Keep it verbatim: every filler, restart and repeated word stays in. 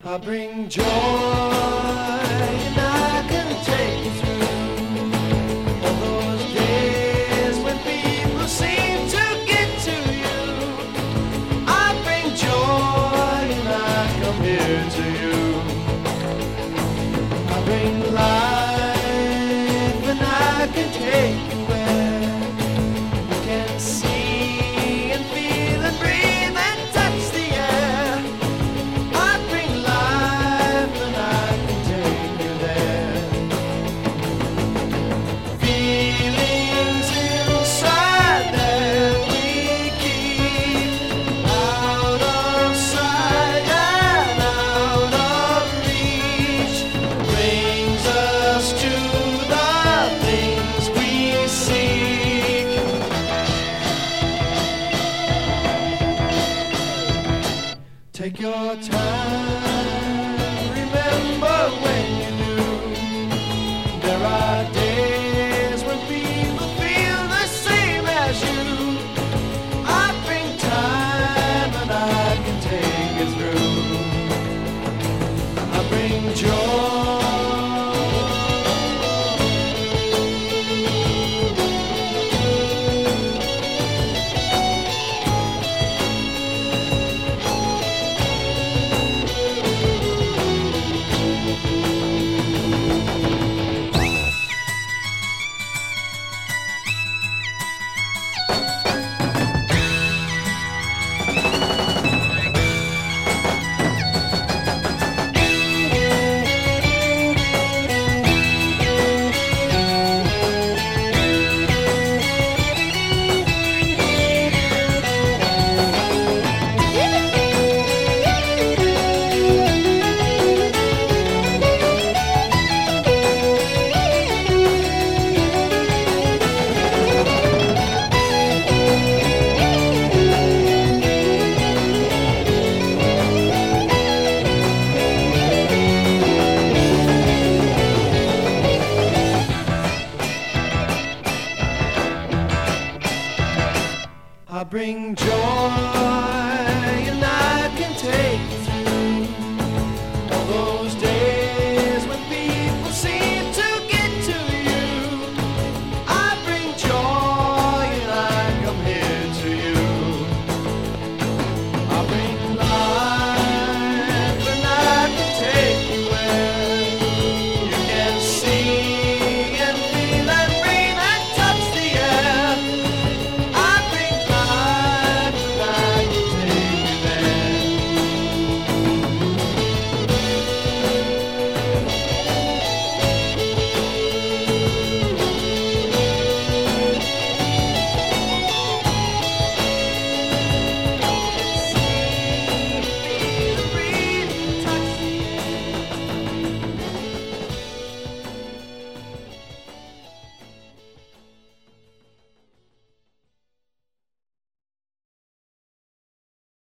I bring joy and I can take you through all those days when people seem to get to you. I bring joy and I come here to you. I bring life and I can take you where you can see and feel and breathe and touch the air. I bring life and I can take you there. Feelings inside that we keep out of sight and out of reach brings us to the things we seek. Take your time, remember when you